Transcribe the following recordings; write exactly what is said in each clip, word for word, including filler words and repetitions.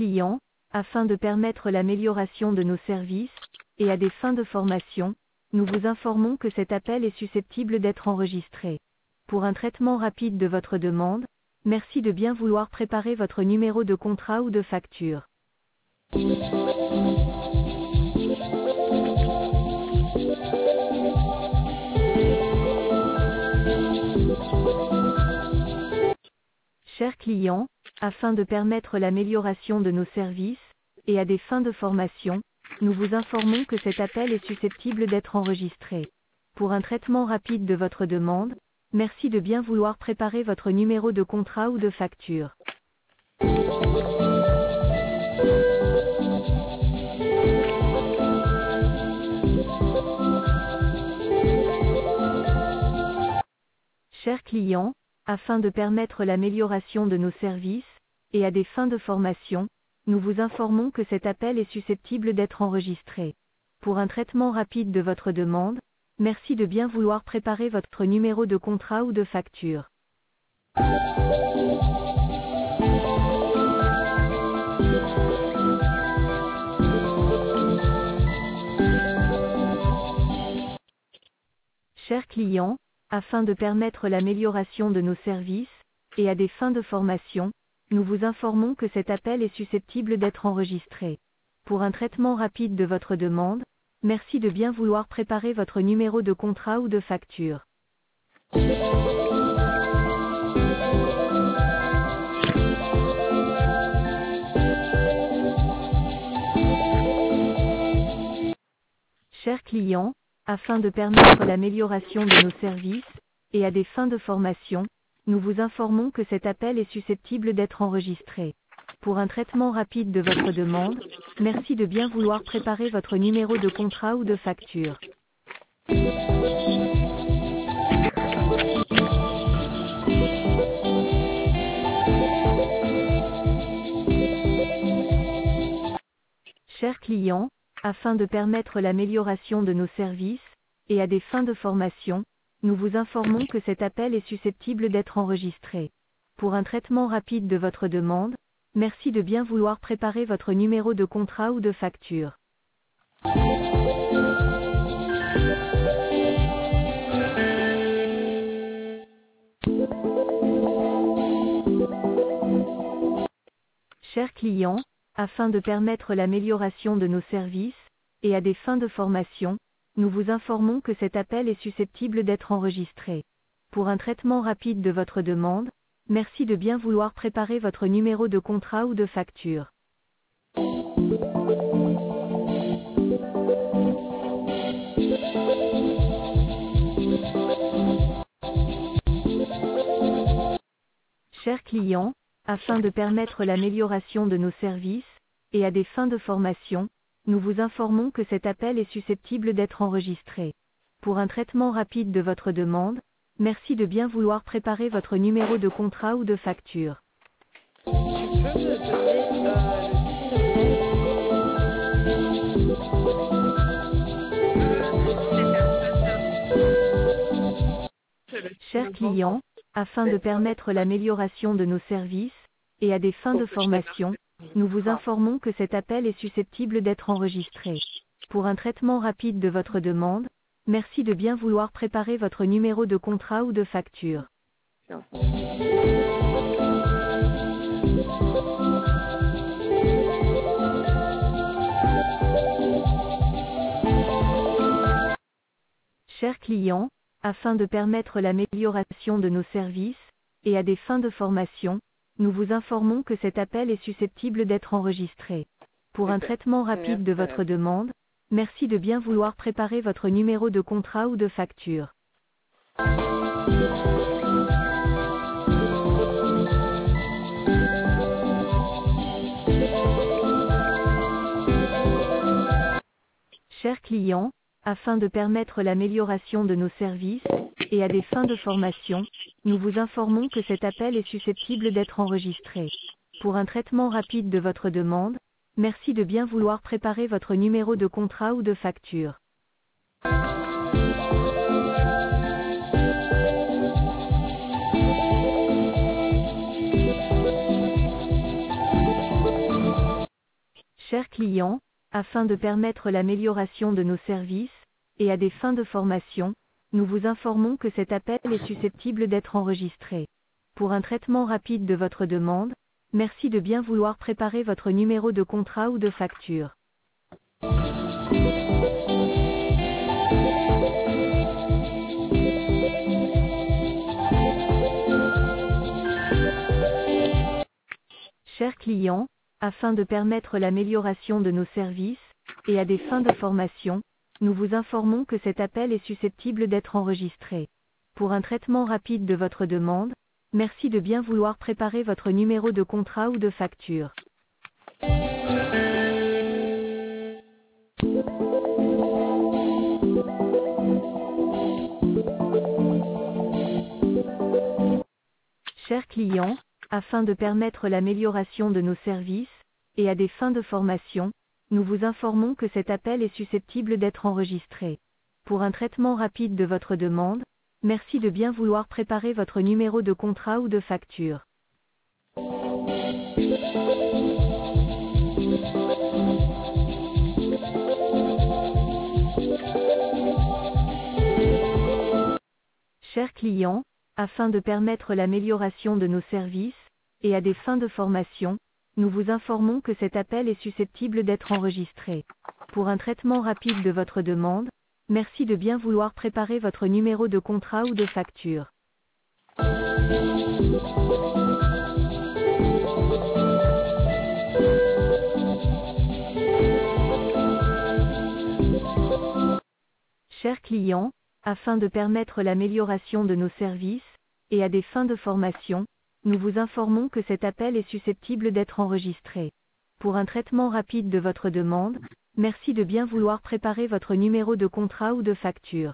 client, afin de permettre l'amélioration de nos services, et à des fins de formation, nous vous informons que cet appel est susceptible d'être enregistré. Pour un traitement rapide de votre demande, merci de bien vouloir préparer votre numéro de contrat ou de facture. Chers clients, afin de permettre l'amélioration de nos services, et à des fins de formation, nous vous informons que cet appel est susceptible d'être enregistré. Pour un traitement rapide de votre demande, merci de bien vouloir préparer votre numéro de contrat ou de facture. Chers clients, afin de permettre l'amélioration de nos services, et à des fins de formation, nous vous informons que cet appel est susceptible d'être enregistré. Pour un traitement rapide de votre demande, merci de bien vouloir préparer votre numéro de contrat ou de facture. Chers clients, afin de permettre l'amélioration de nos services, et à des fins de formation, nous vous informons que cet appel est susceptible d'être enregistré. Pour un traitement rapide de votre demande, merci de bien vouloir préparer votre numéro de contrat ou de facture. Chers clients, afin de permettre l'amélioration de nos services, et à des fins de formation, nous vous informons que cet appel est susceptible d'être enregistré. Pour un traitement rapide de votre demande, merci de bien vouloir préparer votre numéro de contrat ou de facture. Chers clients, afin de permettre l'amélioration de nos services, et à des fins de formation, nous vous informons que cet appel est susceptible d'être enregistré. Pour un traitement rapide de votre demande, merci de bien vouloir préparer votre numéro de contrat ou de facture. Chers clients, afin de permettre l'amélioration de nos services, et à des fins de formation, nous vous informons que cet appel est susceptible d'être enregistré. Pour un traitement rapide de votre demande, merci de bien vouloir préparer votre numéro de contrat ou de facture. Chers clients, afin de permettre l'amélioration de nos services, et à des fins de formation, nous vous informons que cet appel est susceptible d'être enregistré. Pour un traitement rapide de votre demande, merci de bien vouloir préparer votre numéro de contrat ou de facture. Chers clients, afin de permettre l'amélioration de nos services, et à des fins de formation, nous vous informons que cet appel est susceptible d'être enregistré. Pour un traitement rapide de votre demande, merci de bien vouloir préparer votre numéro de contrat ou de facture. Chers clients, afin de permettre l'amélioration de nos services, et à des fins de formation, nous vous informons que cet appel est susceptible d'être enregistré. Pour un traitement rapide de votre demande, merci de bien vouloir préparer votre numéro de contrat ou de facture. Chers clients, afin de permettre l'amélioration de nos services, et à des fins de formation, nous vous informons que cet appel est susceptible d'être enregistré. Pour un traitement rapide de votre demande, merci de bien vouloir préparer votre numéro de contrat ou de facture. Chers clients, afin de permettre l'amélioration de nos services, et à des fins de formation, nous vous informons que cet appel est susceptible d'être enregistré. Pour un traitement rapide de votre demande, merci de bien vouloir préparer votre numéro de contrat ou de facture. Chers clients, afin de permettre l'amélioration de nos services, et à des fins de formation, nous vous informons que cet appel est susceptible d'être enregistré. Pour un traitement rapide de votre demande, merci de bien vouloir préparer votre numéro de contrat ou de facture. Chers clients, afin de permettre l'amélioration de nos services, et à des fins de formation, nous vous informons que cet appel est susceptible d'être enregistré. Pour un traitement rapide de votre demande, merci de bien vouloir préparer votre numéro de contrat ou de facture. Chers clients, afin de permettre l'amélioration de nos services, et à des fins de formation, nous vous informons que cet appel est susceptible d'être enregistré. Pour un traitement rapide de votre demande, merci de bien vouloir préparer votre numéro de contrat ou de facture. Chers clients, afin de permettre l'amélioration de nos services, et à des fins de formation, nous vous informons que cet appel est susceptible d'être enregistré. Pour un traitement rapide de votre demande, merci de bien vouloir préparer votre numéro de contrat ou de facture.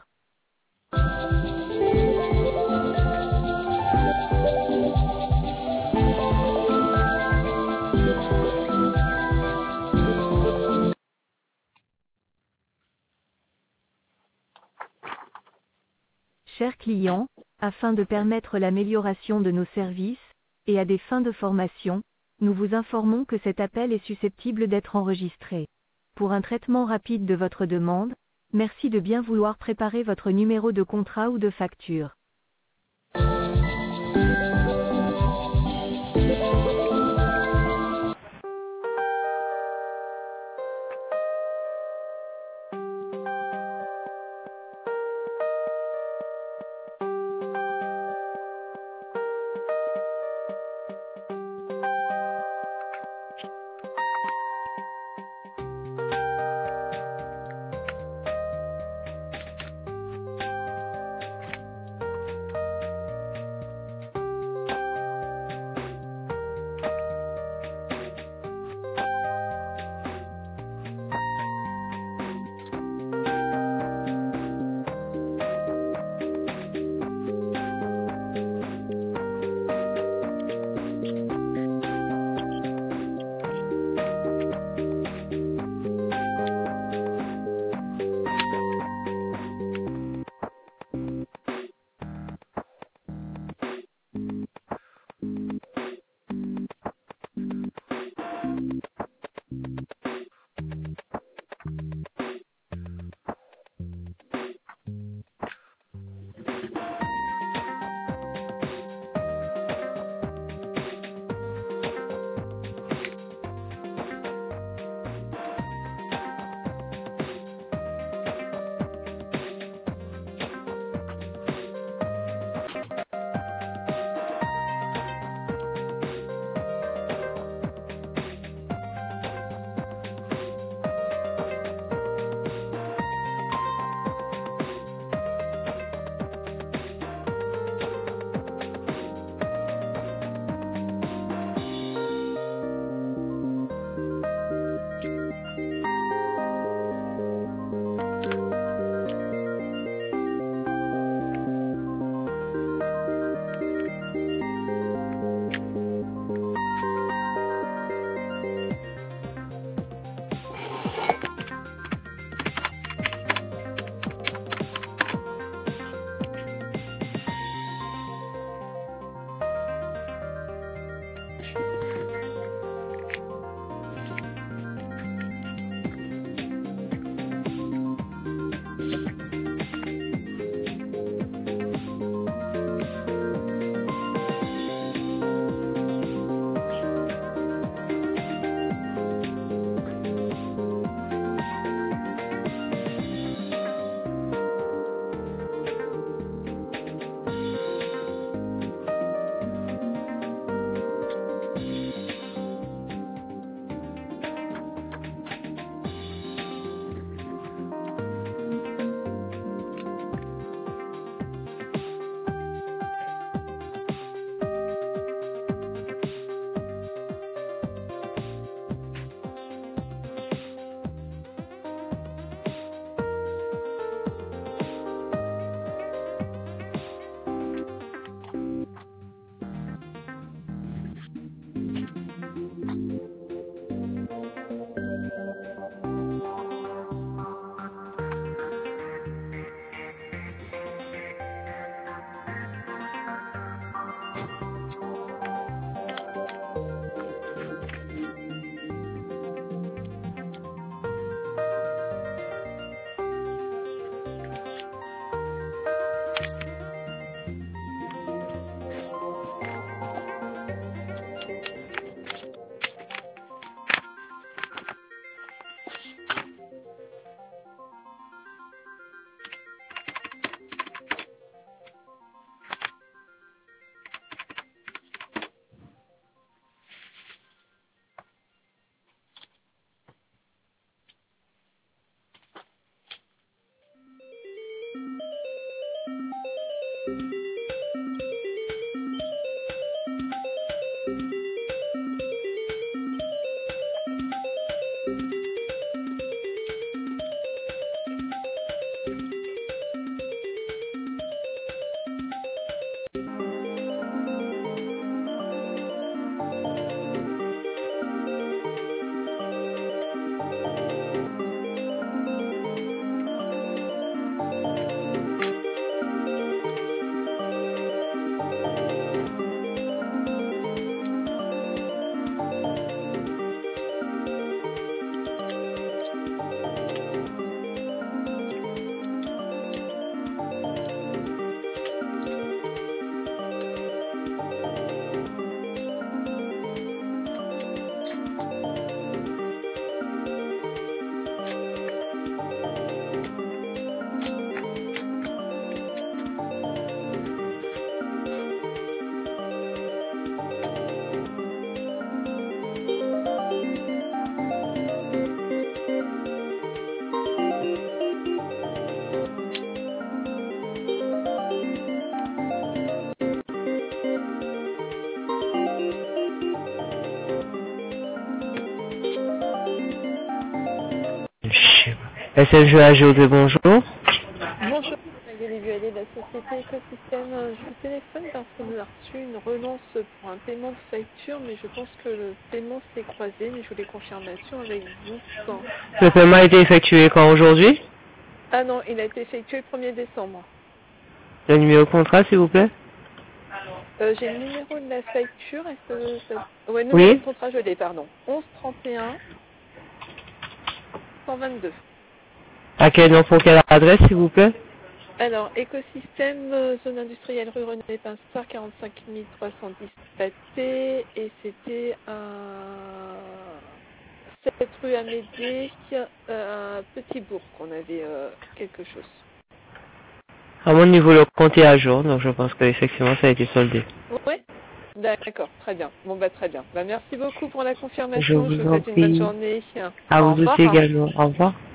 Chers clients, afin de permettre l'amélioration de nos services, et à des fins de formation, nous vous informons que cet appel est susceptible d'être enregistré. Pour un traitement rapide de votre demande, merci de bien vouloir préparer votre numéro de contrat ou de facture. S N G A G O D, bonjour. Bonjour, Magali Vualet de la société Écosystème. Je vous téléphone parce qu'on a reçu une relance pour un paiement de facture, mais je pense que le paiement s'est croisé, mais je voulais confirmation avec vous quand. Le paiement a été effectué quand aujourd'hui? Ah non, il a été effectué le premier décembre. Le numéro de contrat, s'il vous plaît? Euh, J'ai le numéro de la facture. Est-ce que ça... Ouais, le numéro Oui. de contrat, je l'ai, pardon. onze trente et un cent vingt-deux. À quel nom, pour quelle adresse, s'il vous plaît? Alors, écosystème, euh, zone industrielle rue René Pinsard, quarante-cinq mille trois cent dix Pathé, et c'était à sept rue Amédée, euh, un petit bourg qu'on avait euh, quelque chose. À mon niveau, le compte est à jour, donc je pense qu'effectivement, ça a été soldé. Oui. D'accord, très bien. Bon, bah très bien. Bah, merci beaucoup pour la Je confirmation. Je vous vous en souhaite une bonne prie. journée. À Au vous aussi revoir. également. Au revoir.